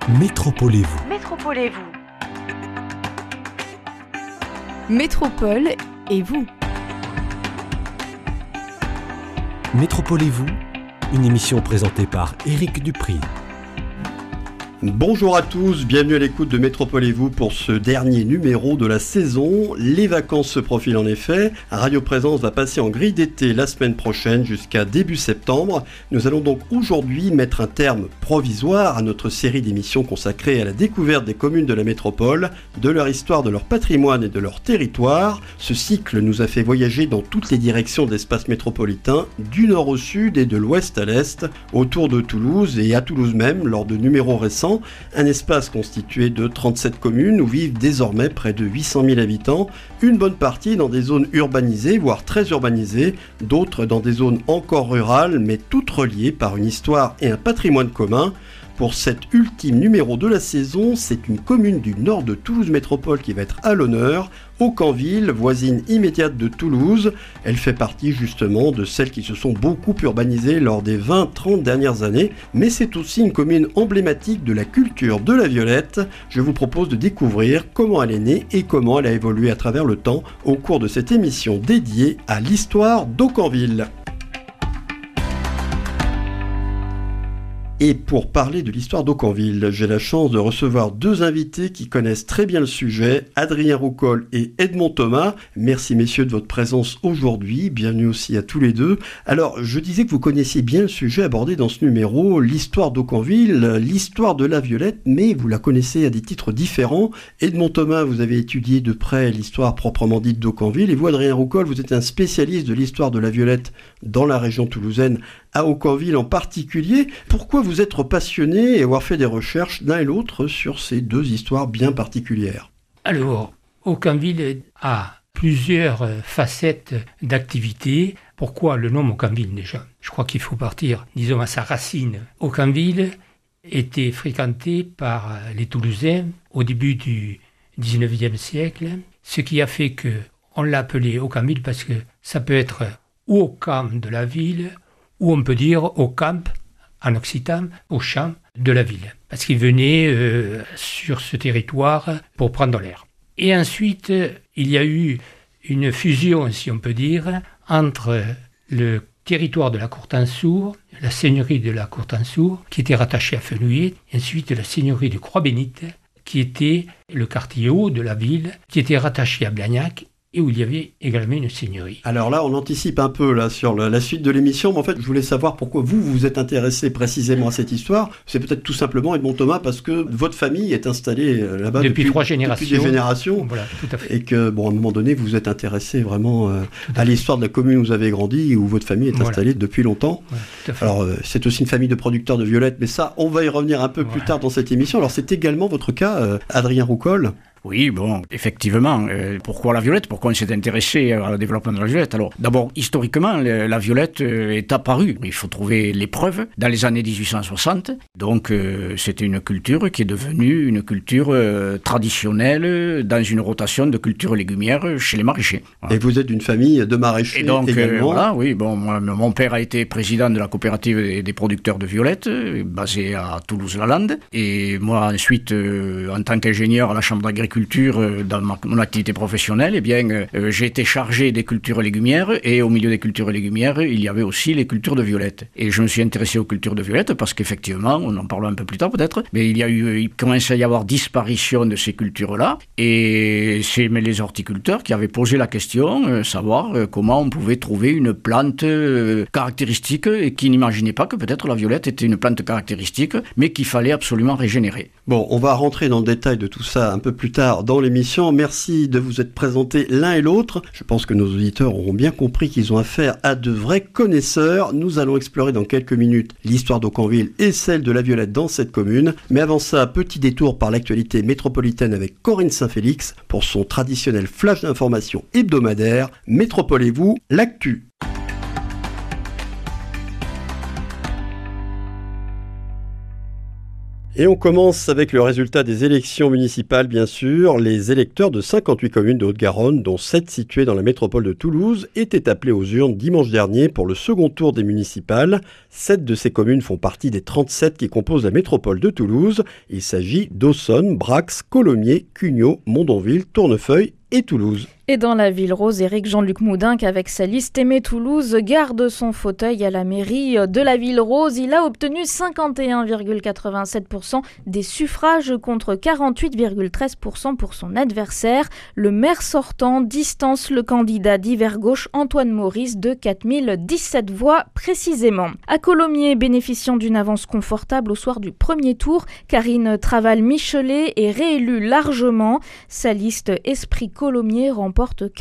Métropolez-vous. Métropolez-vous. Métropole et vous. Métropolez-vous, une émission présentée par Éric Dupri. Bonjour à tous, bienvenue à l'écoute de Métropolez-vous pour ce dernier numéro de la saison. Les vacances se profilent en effet. Radio Présence va passer en grille d'été la semaine prochaine jusqu'à début septembre. Nous allons donc aujourd'hui mettre un terme provisoire à notre série d'émissions consacrée à la découverte des communes de la métropole, de leur histoire, de leur patrimoine et de leur territoire. Ce cycle nous a fait voyager dans toutes les directions de l'espace métropolitain, du nord au sud et de l'ouest à l'est, autour de Toulouse et à Toulouse même, lors de numéros récents. Un espace constitué de 37 communes où vivent désormais près de 800 000 habitants, une bonne partie dans des zones urbanisées, voire très urbanisées, d'autres dans des zones encore rurales, mais toutes reliées par une histoire et un patrimoine commun. Pour cet ultime numéro de la saison, c'est une commune du nord de Toulouse Métropole qui va être à l'honneur, Aucanville, voisine immédiate de Toulouse. Elle fait partie justement de celles qui se sont beaucoup urbanisées lors des 20-30 dernières années, mais c'est aussi une commune emblématique de la culture de la Violette. Je vous propose de découvrir comment elle est née et comment elle a évolué à travers le temps au cours de cette émission dédiée à l'histoire d'Aucanville. Et pour parler de l'histoire d'Aucanville, j'ai la chance de recevoir deux invités qui connaissent très bien le sujet, Adrien Roucol et Edmond Thomas. Merci messieurs de votre présence aujourd'hui, bienvenue aussi à tous les deux. Alors, je disais que vous connaissiez bien le sujet abordé dans ce numéro, l'histoire d'Aucanville, l'histoire de la Violette, mais vous la connaissez à des titres différents. Edmond Thomas, vous avez étudié de près l'histoire proprement dite d'Aucanville, et vous, Adrien Roucol, vous êtes un spécialiste de l'histoire de la Violette dans la région toulousaine, à Aucanville en particulier. Pourquoi vous être passionné et avoir fait des recherches l'un et l'autre sur ces deux histoires bien particulières? Alors, Aucanville a plusieurs facettes d'activité. Pourquoi le nom Aucanville déjà? Je crois qu'il faut partir, disons, à sa racine. Aucanville était fréquenté par les Toulousains au début du 19e siècle, ce qui a fait qu'on l'a appelé Aucanville parce que ça peut être ou au camp de la ville, ou on peut dire au camp, en occitan, au champ de la ville. Parce qu'ils venaient sur ce territoire pour prendre l'air. Et ensuite, il y a eu une fusion, si on peut dire, entre le territoire de la Courtansour, la seigneurie de la Courtansour, qui était rattachée à Fenouillet, et ensuite la seigneurie de Croix-Bénite, qui était le quartier haut de la ville, qui était rattaché à Blagnac, et où il y avait également une seigneurie. Alors là, on anticipe un peu là, sur la suite de l'émission, mais en fait, je voulais savoir pourquoi vous vous êtes intéressé précisément à cette histoire. C'est peut-être tout simplement, Edmond Thomas, parce que votre famille est installée là-bas depuis 3 générations. Depuis des générations. Voilà, tout à fait. Et que, bon, à un moment donné, vous vous êtes intéressé vraiment à l'histoire de la commune où vous avez grandi, où votre famille est installée depuis longtemps. Voilà, tout à fait. Alors, c'est aussi une famille de producteurs de violettes, mais ça, on va y revenir un peu plus tard dans cette émission. Alors, c'est également votre cas, Adrien Roucol. Oui, bon, effectivement. Pourquoi la violette? Pourquoi on s'est intéressé au développement de la violette? Alors, d'abord, historiquement, la violette est apparue. Il faut trouver les preuves dans les années 1860. Donc, c'était une culture qui est devenue une culture traditionnelle dans une rotation de cultures légumières chez les maraîchers. Voilà. Et vous êtes d'une famille de maraîchers et donc, également. Voilà, oui. Bon, mon père a été président de la coopérative des producteurs de violettes, basée à Toulouse-la-Lande. Et moi, ensuite, en tant qu'ingénieur à la Chambre d'agriculture, dans mon activité professionnelle, eh bien, j'ai été chargé des cultures légumières, et au milieu des cultures légumières, il y avait aussi les cultures de violettes. Et je me suis intéressé aux cultures de violettes parce qu'effectivement, on en parlera un peu plus tard peut-être, mais il commençait à y avoir disparition de ces cultures-là, et c'est les horticulteurs qui avaient posé la question, savoir comment on pouvait trouver une plante caractéristique, et qui n'imaginaient pas que peut-être la violette était une plante caractéristique, mais qu'il fallait absolument régénérer. Bon, on va rentrer dans le détail de tout ça un peu plus tard dans l'émission. Merci de vous être présentés l'un et l'autre. Je pense que nos auditeurs auront bien compris qu'ils ont affaire à de vrais connaisseurs. Nous allons explorer dans quelques minutes l'histoire d'Aucanville et celle de la Violette dans cette commune. Mais avant ça, petit détour par l'actualité métropolitaine avec Corinne Saint-Félix pour son traditionnel flash d'information hebdomadaire. Métropolez-vous, l'actu. Et on commence avec le résultat des élections municipales, bien sûr. Les électeurs de 58 communes de Haute-Garonne, dont 7 situées dans la métropole de Toulouse, étaient appelés aux urnes dimanche dernier pour le second tour des municipales. 7 de ces communes font partie des 37 qui composent la métropole de Toulouse. Il s'agit d'Aussonne, Brax, Colomiers, Cugnaux, Mondonville, Tournefeuille et Toulouse. Et dans la ville rose, Éric Jean-Luc Moudinque, avec sa liste Aimer Toulouse, garde son fauteuil à la mairie de la ville rose. Il a obtenu 51,87% des suffrages contre 48,13% pour son adversaire. Le maire sortant distance le candidat d'hiver gauche Antoine Maurice de 4017 voix précisément. À Colomiers, bénéficiant d'une avance confortable au soir du premier tour, Karine Traval-Michelet est réélue largement. Sa liste Esprit Colomiers remporte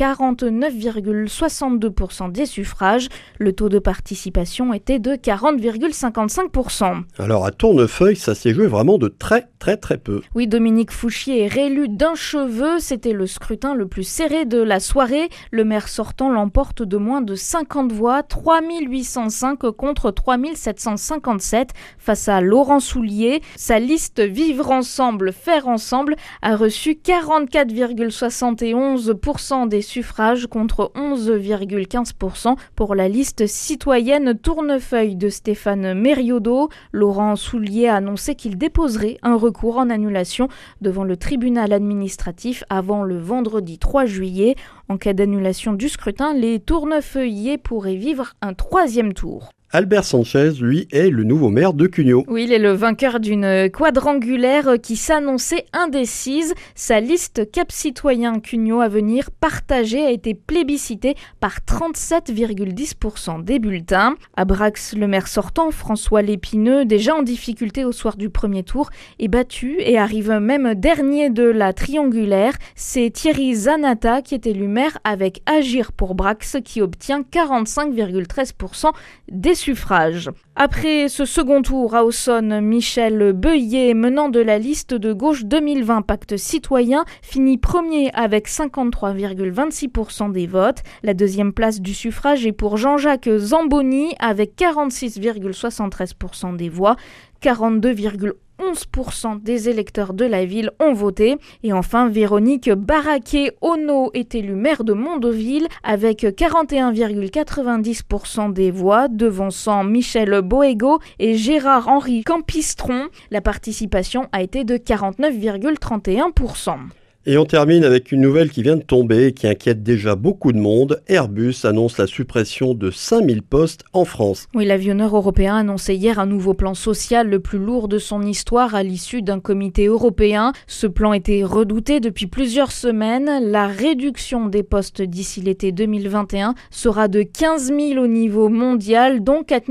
49,62% des suffrages. Le taux de participation était de 40,55%. Alors à Tournefeuille, ça s'est joué vraiment de très peu. Oui, Dominique Fouchier est réélu d'un cheveu. C'était le scrutin le plus serré de la soirée. Le maire sortant l'emporte de moins de 50 voix, 3805 contre 3757 face à Laurent Soulier. Sa liste Vivre ensemble, faire ensemble a reçu 44,71% des suffrages contre 11,15% pour la liste citoyenne Tournefeuille de Stéphane Mériodot. Laurent Soulier a annoncé qu'il déposerait un recours en annulation devant le tribunal administratif avant le vendredi 3 juillet. En cas d'annulation du scrutin, les Tournefeuillers pourraient vivre un troisième tour. Albert Sanchez, lui, est le nouveau maire de Cugnaux. Oui, il est le vainqueur d'une quadrangulaire qui s'annonçait indécise. Sa liste Cap Citoyen Cugnaux à venir partagée a été plébiscitée par 37,10% des bulletins. À Brax, le maire sortant, François Lépineux, déjà en difficulté au soir du premier tour, est battu et arrive même dernier de la triangulaire. C'est Thierry Zanata qui est élu maire avec Agir pour Brax qui obtient 45,13% des suffrages. Après ce second tour à Aussonne, Michel Beuillet, menant de la liste de gauche 2020 Pacte Citoyen, finit premier avec 53,26% des votes. La deuxième place du suffrage est pour Jean-Jacques Zamboni avec 46,73% des voix. 42,11% des électeurs de la ville ont voté. Et enfin, Véronique Baraquet-Ono est élue maire de Mondonville avec 41,90% des voix, devançant Michel Boégo et Gérard-Henri Campistron. La participation a été de 49,31%. Et on termine avec une nouvelle qui vient de tomber et qui inquiète déjà beaucoup de monde. Airbus annonce la suppression de 5000 postes en France. Oui, l'avionneur européen a annoncé hier un nouveau plan social le plus lourd de son histoire à l'issue d'un comité européen. Ce plan était redouté depuis plusieurs semaines. La réduction des postes d'ici l'été 2021 sera de 15 000 au niveau mondial, dont 4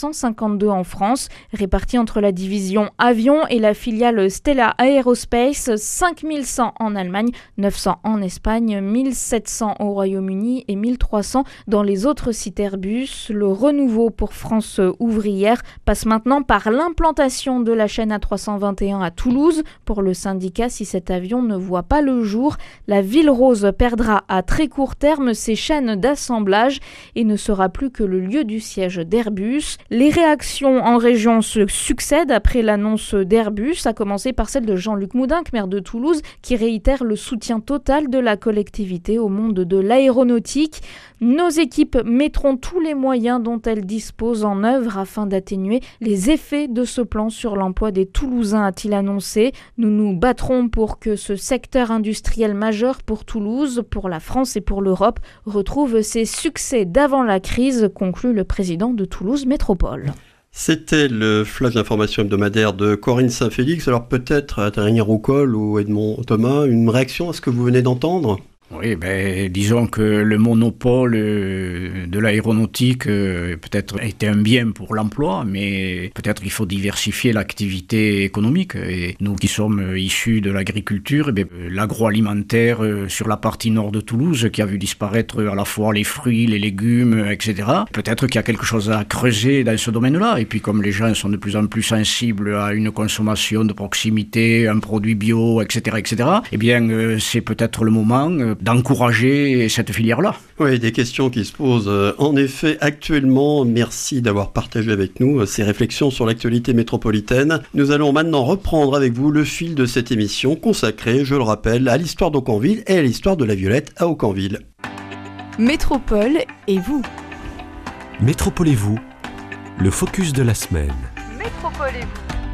952 en France, répartis entre la division avion et la filiale Stella Aerospace, 5 100 en Allemagne, 900 en Espagne, 1700 au Royaume-Uni et 1300 dans les autres sites Airbus. Le renouveau pour France ouvrière passe maintenant par l'implantation de la chaîne A321 à Toulouse. Pour le syndicat, si cet avion ne voit pas le jour, la Ville Rose perdra à très court terme ses chaînes d'assemblage et ne sera plus que le lieu du siège d'Airbus. Les réactions en région se succèdent après l'annonce d'Airbus, à commencer par celle de Jean-Luc Moudinque, maire de Toulouse, qui réitère le soutien total de la collectivité au monde de l'aéronautique. Nos équipes mettront tous les moyens dont elles disposent en œuvre afin d'atténuer les effets de ce plan sur l'emploi des Toulousains, a-t-il annoncé. Nous nous battrons pour que ce secteur industriel majeur pour Toulouse, pour la France et pour l'Europe retrouve ses succès d'avant la crise, conclut le président de Toulouse Métropole. C'était le flash d'information hebdomadaire de Corinne Saint-Félix. Alors peut-être, Adrien Roucol ou Edmond Thomas, une réaction à ce que vous venez d'entendre ? Oui, disons que le monopole de l'aéronautique peut-être était un bien pour l'emploi, mais peut-être qu'il faut diversifier l'activité économique. Et nous qui sommes issus de l'agriculture, l'agroalimentaire sur la partie nord de Toulouse, qui a vu disparaître à la fois les fruits, les légumes, etc. Peut-être qu'il y a quelque chose à creuser dans ce domaine-là. Et puis comme les gens sont de plus en plus sensibles à une consommation de proximité, un produit bio, etc., c'est peut-être le moment d'encourager cette filière-là. Oui, des questions qui se posent en effet actuellement. Merci d'avoir partagé avec nous ces réflexions sur l'actualité métropolitaine. Nous allons maintenant reprendre avec vous le fil de cette émission consacrée, je le rappelle, à l'histoire d'Aucanville et à l'histoire de la Violette à Aucanville. Métropole et vous. Métropole et vous, le focus de la semaine. Métropole et vous.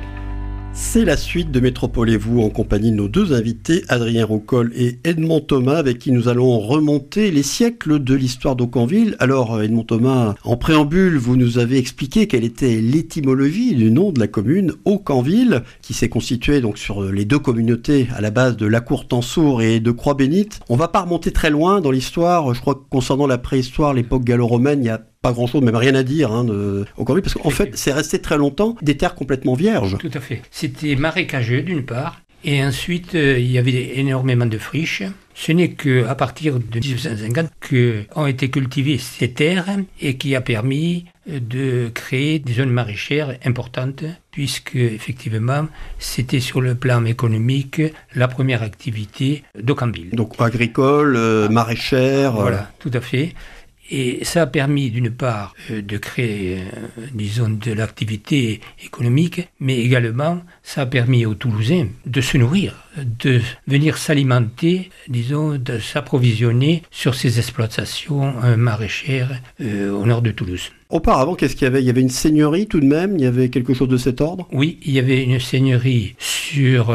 C'est la suite de Métropole et vous en compagnie de nos deux invités, Adrien Roucol et Edmond Thomas, avec qui nous allons remonter les siècles de l'histoire d'Aucanville. Alors Edmond Thomas, en préambule, vous nous avez expliqué quelle était l'étymologie du nom de la commune Aucanville, qui s'est constituée donc sur les deux communautés à la base de Lacourt-Tansour et de Croix-Bénite. On ne va pas remonter très loin dans l'histoire. Je crois que concernant la préhistoire, l'époque gallo-romaine, il y a pas grand-chose, même rien à dire de Aucanville, parce qu'en fait, c'est resté très longtemps des terres complètement vierges. Tout à fait. C'était marécageux d'une part, et ensuite il y avait énormément de friches. Ce n'est qu'à partir de 1850 qu'ont été cultivées ces terres et qui a permis de créer des zones maraîchères importantes, puisque effectivement c'était sur le plan économique la première activité d'Aucanville. Donc agricole, maraîchère. Voilà, tout à fait. Et ça a permis d'une part de créer, disons, de l'activité économique, mais également ça a permis aux Toulousains de se nourrir, de venir s'alimenter, disons, de s'approvisionner sur ces exploitations maraîchères au nord de Toulouse. Auparavant, qu'est-ce qu'il y avait ? Il y avait une seigneurie tout de même ? Il y avait quelque chose de cet ordre ? Oui, il y avait une seigneurie sur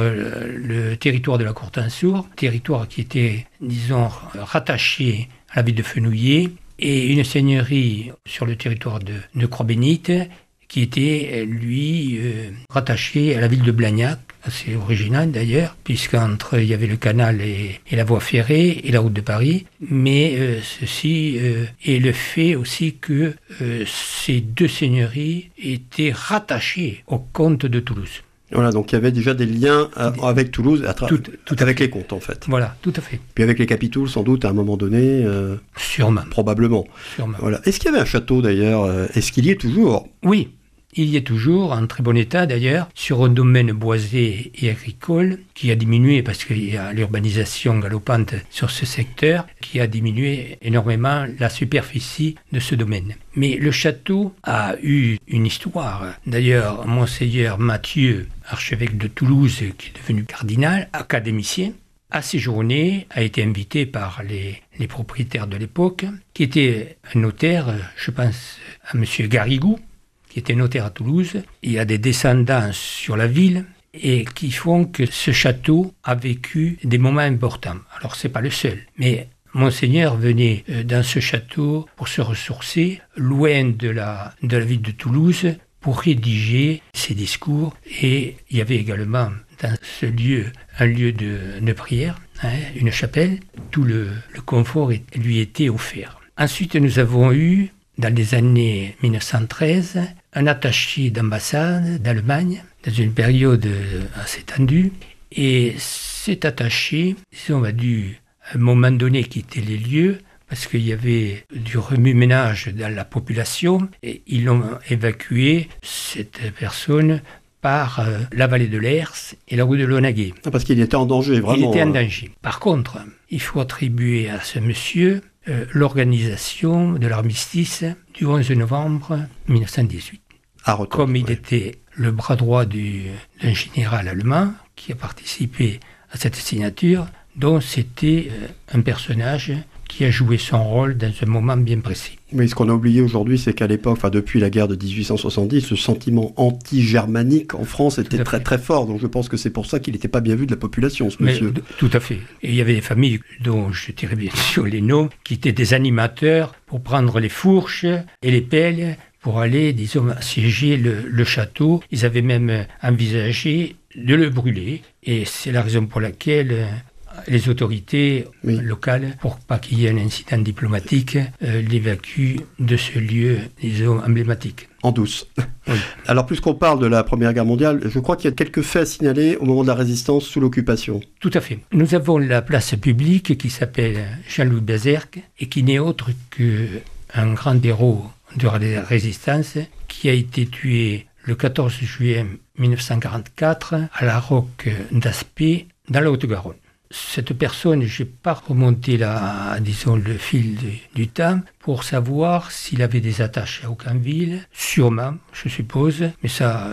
le territoire de Lacourt-Tansour, territoire qui était, disons, rattaché à la ville de Fenouillet, et une seigneurie sur le territoire de Croix-Bénite qui était, lui, rattachée à la ville de Blagnac, assez original d'ailleurs, puisqu'entre il y avait le canal et la voie ferrée et la route de Paris, mais ceci est le fait aussi que ces deux seigneuries étaient rattachées au comte de Toulouse. Voilà, donc il y avait déjà des liens avec Toulouse, tout avec les comtes en fait. Voilà, tout à fait. Puis avec les capitouls sans doute à un moment donné. Sûrement. Probablement. Sûrement. Voilà. Est-ce qu'il y avait un château d'ailleurs ? Est-ce qu'il y est toujours ? Oui. Il y est toujours, en très bon état d'ailleurs, sur un domaine boisé et agricole qui a diminué parce qu'il y a l'urbanisation galopante sur ce secteur qui a diminué énormément la superficie de ce domaine. Mais le château a eu une histoire. D'ailleurs, Monseigneur Mathieu, archevêque de Toulouse, qui est devenu cardinal, académicien, a séjourné, a été invité par les propriétaires de l'époque, qui était un notaire, je pense à M. Garrigou, qui était notaire à Toulouse. Il y a des descendants sur la ville et qui font que ce château a vécu des moments importants. Alors, c'est pas le seul, mais Monseigneur venait dans ce château pour se ressourcer, loin de la ville de Toulouse, pour rédiger ses discours. Et il y avait également dans ce lieu un lieu de prière, une chapelle. Tout le confort lui était offert. Ensuite, nous avons eu, dans les années 1913, un attaché d'ambassade d'Allemagne, dans une période assez tendue. Et cet attaché, on a dû, à un moment donné, quitter les lieux, parce qu'il y avait du remue-ménage dans la population, et ils ont évacué cette personne par la vallée de l'Hers et la rue de Launaguet. Parce qu'il était en danger, vraiment. Il était en danger. Par contre, il faut attribuer à ce monsieur l'organisation de l'armistice du 11 novembre 1918. Comme il était le bras droit d'un général allemand qui a participé à cette signature, dont c'était un personnage qui a joué son rôle dans un moment bien précis. Mais ce qu'on a oublié aujourd'hui, c'est qu'à l'époque, depuis la guerre de 1870, ce sentiment anti-germanique en France était très très fort. Donc je pense que c'est pour ça qu'il n'était pas bien vu de la population, ce monsieur. Tout à fait. Et il y avait des familles dont je dirais bien sûr les noms, qui étaient des animateurs pour prendre les fourches et les pelles pour aller, disons, assiéger le château. Ils avaient même envisagé de le brûler. Et c'est la raison pour laquelle les autorités locales, pour pas qu'il y ait un incident diplomatique, l'évacuent de ce lieu, disons, emblématique. En douce. Oui. Alors, puisqu'on parle de la Première Guerre mondiale, je crois qu'il y a quelques faits à signaler au moment de la résistance sous l'occupation. Tout à fait. Nous avons la place publique qui s'appelle Jean-Louis Bazerque et qui n'est autre qu'un grand héros de la résistance qui a été tué le 14 juillet 1944 à la Roque d'Aspet, dans la Haute-Garonne. cette personne, je n'ai pas remonté le fil du temps pour savoir s'il avait des attaches à Aucamville, sûrement, je suppose, mais ça,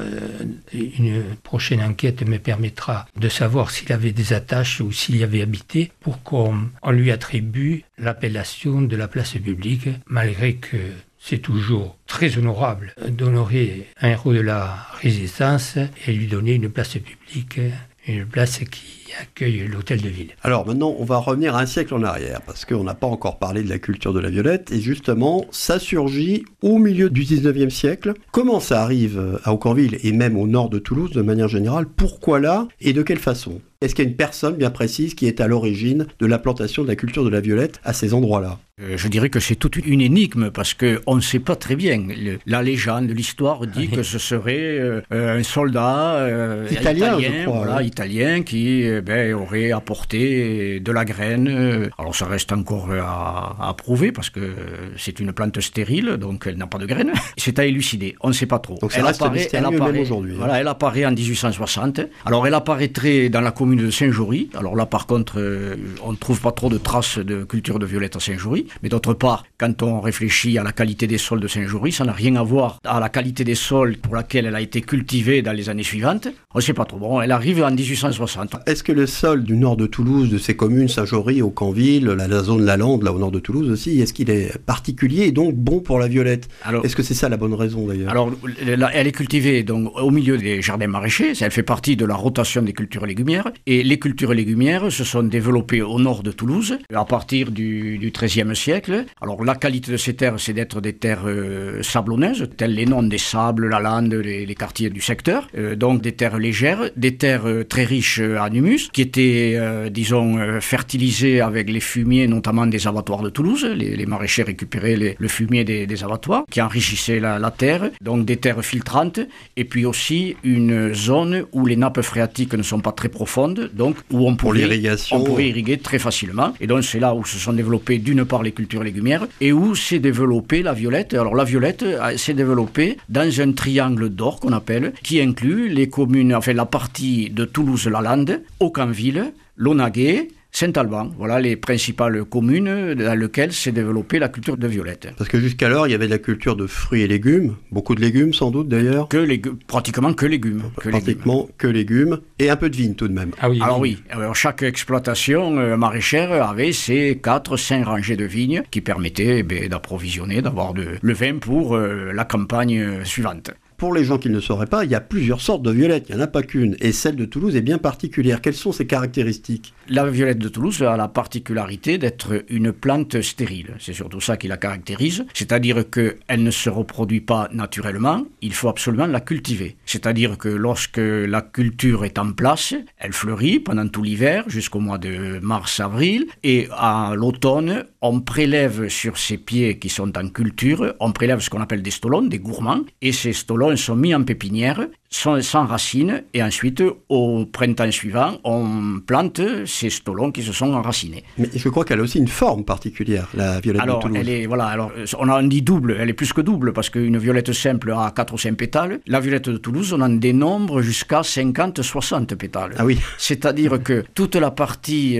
une prochaine enquête me permettra de savoir s'il avait des attaches ou s'il y avait habité pour qu'on lui attribue l'appellation de la place publique, malgré que c'est toujours très honorable d'honorer un héros de la Résistance et lui donner une place publique, une place qui accueille l'hôtel de ville. Alors maintenant, on va revenir un siècle en arrière, parce qu'on n'a pas encore parlé de la culture de la violette, et justement, ça surgit au milieu du 19e siècle. Comment ça arrive à Aucamville, et même au nord de Toulouse, de manière générale? Pourquoi là, et de quelle façon? Est-ce qu'il y a une personne bien précise qui est à l'origine de l'implantation de la culture de la violette à ces endroits-là? Je dirais que c'est toute une énigme parce qu'on ne sait pas très bien. La légende, l'histoire dit que ce serait un soldat italien, je crois, voilà, italien qui aurait apporté de la graine. Alors ça reste encore à prouver parce que c'est une plante stérile, donc elle n'a pas de graines. C'est à élucider, on ne sait pas trop. Donc ça reste mystérieux même aujourd'hui. Voilà, elle apparaît en 1860. Alors elle apparaîtrait dans la commune de Saint-Jory. Alors là par contre, on ne trouve pas trop de traces de culture de violette à Saint-Jory. Mais d'autre part, quand on réfléchit à la qualité des sols de Saint-Jory, ça n'a rien à voir à la qualité des sols pour laquelle elle a été cultivée dans les années suivantes. On ne sait pas trop. Bon, elle arrive en 1860. Est-ce que le sol du nord de Toulouse, de ces communes, Saint-Jory, Aucamville, la zone Lalande, là au nord de Toulouse aussi, est-ce qu'il est particulier et donc bon pour la violette? Alors, est-ce que c'est ça la bonne raison d'ailleurs? Alors, elle est cultivée donc, au milieu des jardins maraîchers. Elle fait partie de la rotation des cultures légumières. Et les cultures légumières se sont développées au nord de Toulouse à partir du XIIIe siècle. Alors la qualité de ces terres, c'est d'être des terres sablonneuses, tels les noms des sables, la lande, les quartiers du secteur. Donc des terres légères, des terres très riches en humus, qui étaient, fertilisées avec les fumiers, notamment des abattoirs de Toulouse. Les maraîchers récupéraient le fumier des abattoirs, qui enrichissaient la terre. Donc des terres filtrantes, et puis aussi une zone où les nappes phréatiques ne sont pas très profondes, donc où on pourrait irriguer très facilement. Et donc c'est là où se sont développées d'une part les cultures légumières et où s'est développée la violette. Alors la violette s'est développée dans un triangle d'or qu'on appelle, qui inclut les communes, enfin la partie de Toulouse-la-Lande, Aucamville, Launaguet, Saint-Alban, voilà les principales communes dans lesquelles s'est développée la culture de violette. Parce que jusqu'alors, il y avait de la culture de fruits et légumes, beaucoup de légumes sans doute d'ailleurs. Pratiquement que légumes. Que légumes, et un peu de vigne tout de même. Ah oui. Alors oui, chaque exploitation maraîchère avait ses 4-5 rangées de vignes qui permettaient d'approvisionner, d'avoir le vin pour la campagne suivante. Pour les gens qui ne le sauraient pas, il y a plusieurs sortes de violettes, il n'y en a pas qu'une, et celle de Toulouse est bien particulière. Quelles sont ses caractéristiques? La violette de Toulouse a la particularité d'être une plante stérile, c'est surtout ça qui la caractérise, c'est-à-dire qu'elle ne se reproduit pas naturellement, il faut absolument la cultiver. C'est-à-dire que lorsque la culture est en place, elle fleurit pendant tout l'hiver, jusqu'au mois de mars-avril, et à l'automne, on prélève sur ces pieds qui sont en culture, on prélève ce qu'on appelle des stolons, des gourmands, et ces stolons sont mis en pépinière, sans racines, et ensuite, au printemps suivant, on plante ces stolons qui se sont enracinés. Mais je crois qu'elle a aussi une forme particulière, la violette de Toulouse. Alors, on en dit double, elle est plus que double, parce qu'une violette simple a 4 ou 5 pétales. La violette de Toulouse, on en dénombre jusqu'à 50-60 pétales. Ah oui. C'est-à-dire que toute la partie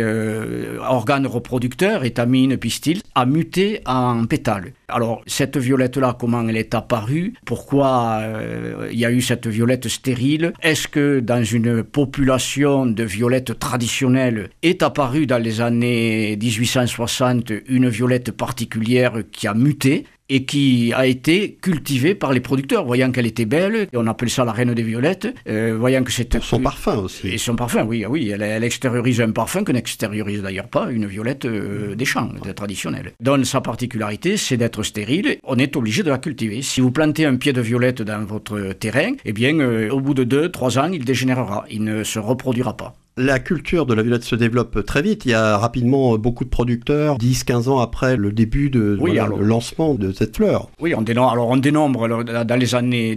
organe reproducteur, étamine, pistil, a muté en pétales. Alors, cette violette-là, comment elle est apparue? Pourquoi il y a eu cette violette stérile? Est-ce que dans une population de violettes traditionnelles est apparue dans les années 1860 une violette particulière qui a muté et qui a été cultivée par les producteurs, voyant qu'elle était belle, on appelle ça la reine des violettes, voyant que c'était... Son parfum aussi. Et son parfum, oui, elle extériorise un parfum que n'extériorise d'ailleurs pas une violette des champs traditionnelle. Donc sa particularité, c'est d'être stérile, on est obligé de la cultiver. Si vous plantez un pied de violette dans votre terrain, eh bien, au bout de 2-3 ans, il dégénérera, il ne se reproduira pas. La culture de la violette se développe très vite. Il y a rapidement beaucoup de producteurs, 10-15 ans après le début le lancement de cette fleur. Oui, on dénombre dans les années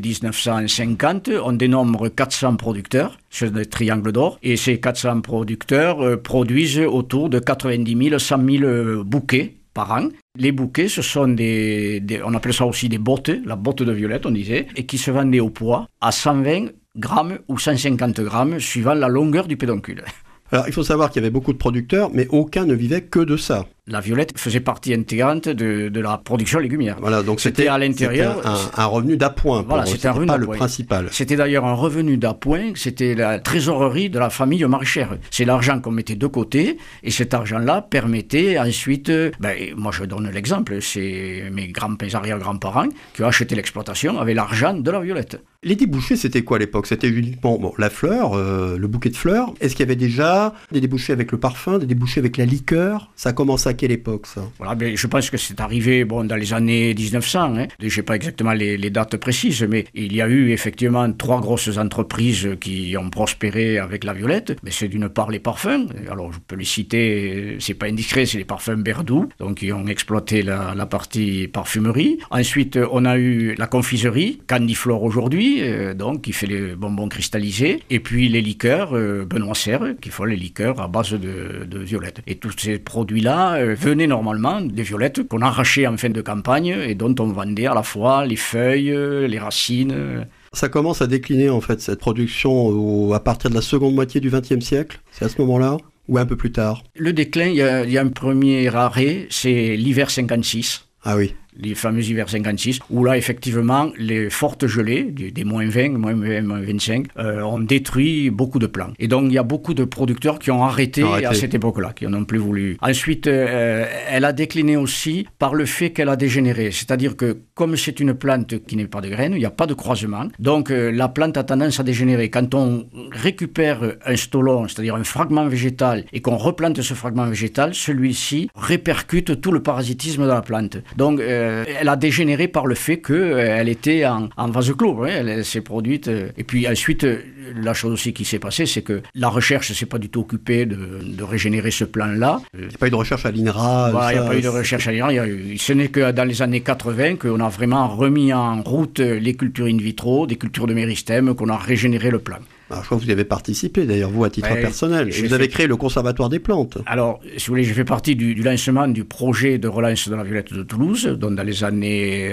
1950, on dénombre 400 producteurs sur des triangles d'or. Et ces 400 producteurs produisent autour de 90 000, 100 000 bouquets par an. Les bouquets, ce sont on appelle ça aussi des bottes, la botte de violette, on disait, et qui se vendaient au poids à 120 grammes ou 150 grammes, suivant la longueur du pédoncule. Alors, il faut savoir qu'il y avait beaucoup de producteurs, mais aucun ne vivait que de ça. La violette faisait partie intégrante de la production légumière. Voilà, donc c'était à l'intérieur. Un revenu d'appoint. Voilà, c'était un revenu pas d'appoint. Le principal. C'était d'ailleurs un revenu d'appoint, c'était la trésorerie de la famille maraîchère. C'est l'argent qu'on mettait de côté, et cet argent-là permettait ensuite, moi je donne l'exemple, c'est mes arrière-grands-parents qui ont acheté l'exploitation avec l'argent de la violette. Les débouchés, c'était quoi à l'époque? C'était uniquement la fleur, le bouquet de fleurs. Est-ce qu'il y avait déjà des débouchés avec le parfum, des débouchés avec la liqueur? Ça commence à quelle époque, ça? Voilà, je pense que c'est arrivé dans les années 1900. Je ne sais pas exactement les dates précises, mais il y a eu effectivement 3 grosses entreprises qui ont prospéré avec la violette. Mais c'est d'une part les parfums. Alors je peux les citer, c'est pas indiscret, c'est les parfums Berdoux, donc qui ont exploité la partie parfumerie. Ensuite, on a eu la confiserie, Candiflore aujourd'hui, donc qui fait les bonbons cristallisés, et puis les liqueurs, Benoît Serre, qui font les liqueurs à base de violettes. Et tous ces produits-là venaient normalement des violettes qu'on arrachait en fin de campagne et dont on vendait à la fois les feuilles, les racines. Ça commence à décliner en fait cette production à partir de la seconde moitié du XXe siècle. C'est à ce moment-là ou un peu plus tard? Le déclin, il y a un premier arrêt, c'est l'hiver 56. Ah oui. Les fameux hivers 56, où là, effectivement, les fortes gelées, des moins 20, moins 25, ont détruit beaucoup de plants. Et donc, il y a beaucoup de producteurs qui ont arrêté à cette époque-là, qui n'ont plus voulu. Ensuite, elle a décliné aussi par le fait qu'elle a dégénéré. C'est-à-dire que, comme c'est une plante qui n'est pas de graines, il n'y a pas de croisement. Donc, la plante a tendance à dégénérer. Quand on récupère un stolon, c'est-à-dire un fragment végétal, et qu'on replante ce fragment végétal, celui-ci répercute tout le parasitisme de la plante. Donc, elle a dégénéré par le fait qu'elle était en vase clos. Elle s'est produite. Et puis ensuite, la chose aussi qui s'est passée, c'est que la recherche ne s'est pas du tout occupée de régénérer ce plan-là. Il n'y a pas eu de recherche à l'INRA. Il n'y a pas eu de recherche à l'INRA. Ce n'est que dans les années 80 qu'on a vraiment remis en route les cultures in vitro, des cultures de méristème, qu'on a régénéré le plan. Alors, je crois que vous y avez participé, d'ailleurs, vous, à titre personnel. Vous avez créé le Conservatoire des plantes. Alors, si vous voulez, j'ai fait partie du lancement du projet de relance de la violette de Toulouse, donc dans les années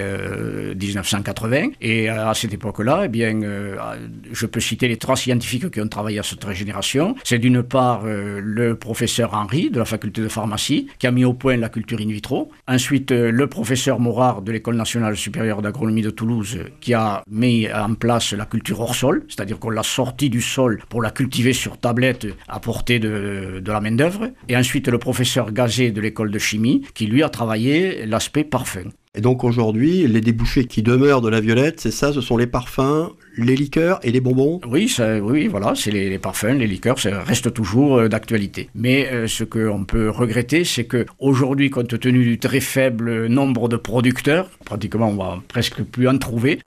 1980. Et à cette époque-là, je peux citer les 3 scientifiques qui ont travaillé à cette régénération. C'est d'une part le professeur Henry, de la faculté de pharmacie, qui a mis au point la culture in vitro. Ensuite, le professeur Morard, de l'École nationale supérieure d'agronomie de Toulouse, qui a mis en place la culture hors sol, c'est-à-dire qu'on l'a sortie du sol pour la cultiver sur tablette à portée de la main-d'œuvre. Et ensuite, le professeur Gazet de l'école de chimie, qui lui a travaillé l'aspect parfum. Et donc aujourd'hui, les débouchés qui demeurent de la violette, c'est ça, ce sont les parfums, les liqueurs et les bonbons? Oui, voilà, c'est les parfums, les liqueurs, ça reste toujours d'actualité. Mais ce qu'on peut regretter, c'est qu'aujourd'hui, compte tenu du très faible nombre de producteurs, pratiquement on va presque plus en trouver,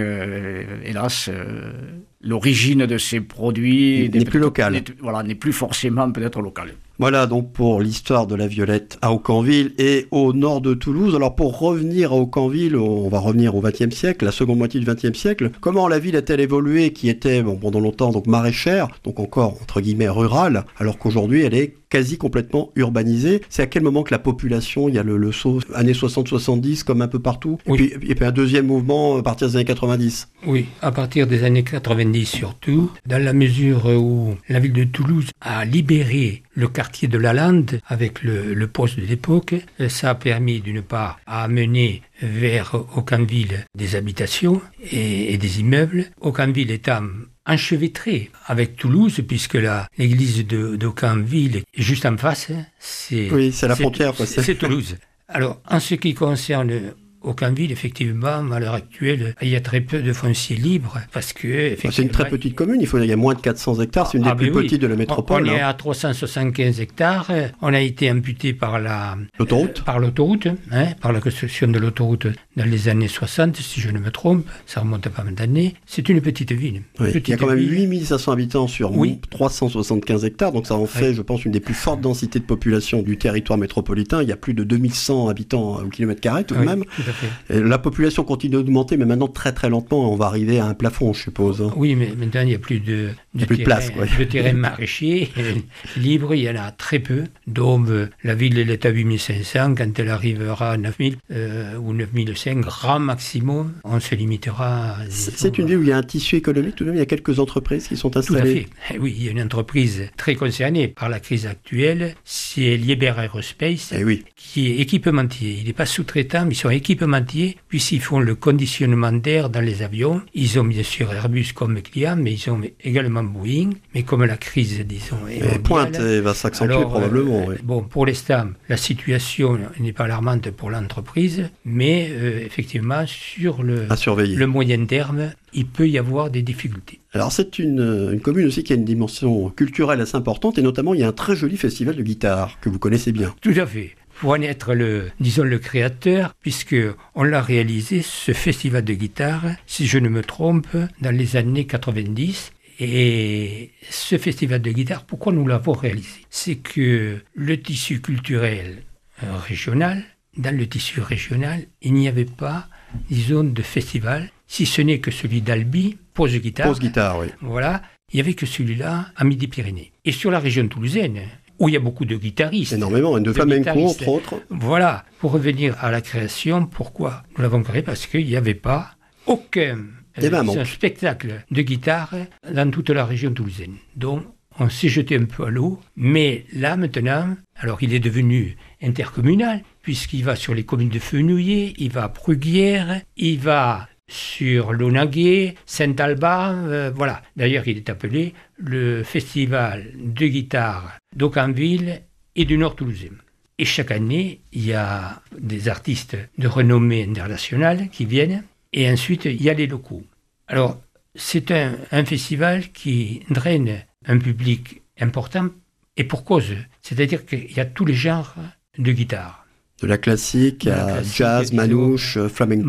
hélas... l'origine de ces produits n'est plus locale. N'est plus forcément peut-être locale. Voilà donc pour l'histoire de la violette à Aucamville et au nord de Toulouse. Alors pour revenir à Aucamville, on va revenir au XXe siècle, la seconde moitié du XXe siècle. Comment la ville a-t-elle évolué, qui était pendant longtemps donc maraîchère, donc encore entre guillemets rurale, alors qu'aujourd'hui elle est quasi complètement urbanisée? C'est à quel moment que la population, il y a le saut années 60-70 comme un peu partout, oui. et puis un deuxième mouvement à partir des années 90? Oui, à partir des années 90 surtout, dans la mesure où la ville de Toulouse a libéré le quartier de la Lande avec le poste de l'époque. Ça a permis d'une part à amener vers Aucamville des habitations et des immeubles. Aucamville étant enchevêtré avec Toulouse, puisque l'église d'Aucamville est juste en face. C'est la frontière. C'est Toulouse. Alors, en ce qui concerne Aucamville, effectivement, à l'heure actuelle, il y a très peu de foncier libre parce que... C'est une très petite commune, il y a moins de 400 hectares, c'est une des plus petites de la métropole. On est à 375 hectares, on a été amputé par l'autoroute, par la construction de l'autoroute dans les années 60, si je ne me trompe, ça remonte à pas mal d'années. C'est une petite ville. Oui, il y a quand même 8500 habitants sur 375 hectares, donc ça en fait, je pense, une des plus fortes densités de population du territoire métropolitain. Il y a plus de 2100 habitants au kilomètre carré tout de même. Tout à fait. Et la population continue d'augmenter, mais maintenant très très lentement. On va arriver à un plafond, je suppose. Oui, mais maintenant il n'y a plus de place. De terrain maraîcher libre, il y en a très peu. Donc la ville elle est à 8500, quand elle arrivera à 9000 ou 9005, grand maximum, on se limitera à... C'est une ville où il y a un tissu économique, tout de même, il y a quelques entreprises qui sont installées. Tout à fait. Oui, il y a une entreprise très concernée par la crise actuelle, c'est Liebherr Aerospace, qui est équipementier. Il n'est pas sous-traitant, mais ils sont équipementiers, puisqu'ils font le conditionnement d'air dans les avions. Ils ont bien sûr Airbus comme client, mais ils ont également Boeing. Mais comme la crise, disons, est mondiale, pointe et va s'accentuer probablement. Bon, pour l'instant, la situation n'est pas alarmante pour l'entreprise, mais effectivement, sur le moyen terme, il peut y avoir des difficultés. Alors c'est une commune aussi qui a une dimension culturelle assez importante, et notamment il y a un très joli festival de guitare que vous connaissez bien. Tout à fait. Pour en être le créateur, puisqu'on l'a réalisé, ce festival de guitare, si je ne me trompe, dans les années 90. Et ce festival de guitare, pourquoi nous l'avons réalisé? C'est que le tissu culturel régional, dans le tissu régional, il n'y avait pas, disons, de festival, si ce n'est que celui d'Albi, pose guitare. Pose guitare, oui. Voilà, il n'y avait que celui-là à Midi-Pyrénées. Et sur la région toulousaine, où il y a beaucoup de guitaristes. Énormément, de flamenco entre autres. Voilà, pour revenir à la création, pourquoi nous l'avons créé? Parce qu'il n'y avait pas aucun spectacle de guitare dans toute la région toulousaine. Donc, on s'est jeté un peu à l'eau, mais là maintenant, alors il est devenu intercommunal, puisqu'il va sur les communes de Fenouillet, il va à Pruguière, il va sur Launaguet, Saint-Alban, voilà. D'ailleurs, il est appelé le Festival de guitare d'Aucamville et du Nord Toulousain. Et chaque année, il y a des artistes de renommée internationale qui viennent, et ensuite, il y a les locaux. Alors, c'est un festival qui draine un public important, et pour cause. C'est-à-dire qu'il y a tous les genres de guitare. De la classique à jazz, manouche,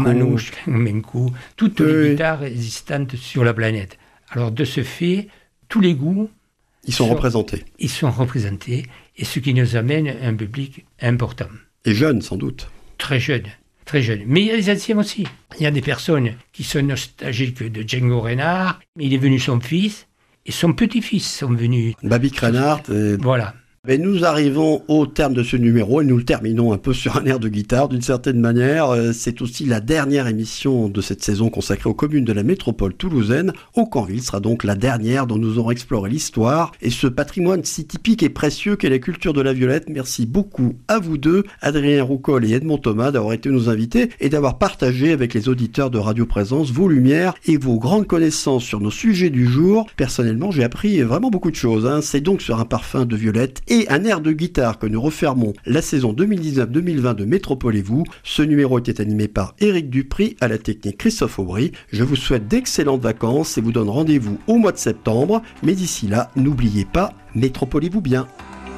flamenco, toutes les guitares existantes sur la planète. Alors de ce fait, tous les goûts sont représentés. Ils sont représentés, et ce qui nous amène à un public important. Et jeune, sans doute. Très jeune. Mais il y a les anciens aussi. Il y a des personnes qui sont nostalgiques de Django Reinhardt, mais il est venu son fils, et son petit-fils sont venus. Babik Reinhardt. Voilà. Mais nous arrivons au terme de ce numéro et nous le terminons un peu sur un air de guitare d'une certaine manière. C'est aussi la dernière émission de cette saison consacrée aux communes de la métropole toulousaine. Aucanville sera donc la dernière dont nous aurons exploré l'histoire et ce patrimoine si typique et précieux qu'est la culture de la violette. Merci beaucoup à vous deux, Adrien Roucol et Edmond Thomas, d'avoir été nos invités et d'avoir partagé avec les auditeurs de Radio Présence vos lumières et vos grandes connaissances sur nos sujets du jour. Personnellement, j'ai appris vraiment beaucoup de choses. C'est donc sur un parfum de violette et un air de guitare que nous refermons la saison 2019-2020 de Métropole et vous. Ce numéro était animé par Éric Dupry, à la technique Christophe Aubry. Je vous souhaite d'excellentes vacances et vous donne rendez-vous au mois de septembre. Mais d'ici là, n'oubliez pas, métropolez-vous bien.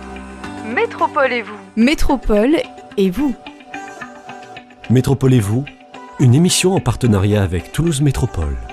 Métropole et vous. Métropole et vous. Métropole et vous, une émission en partenariat avec Toulouse Métropole.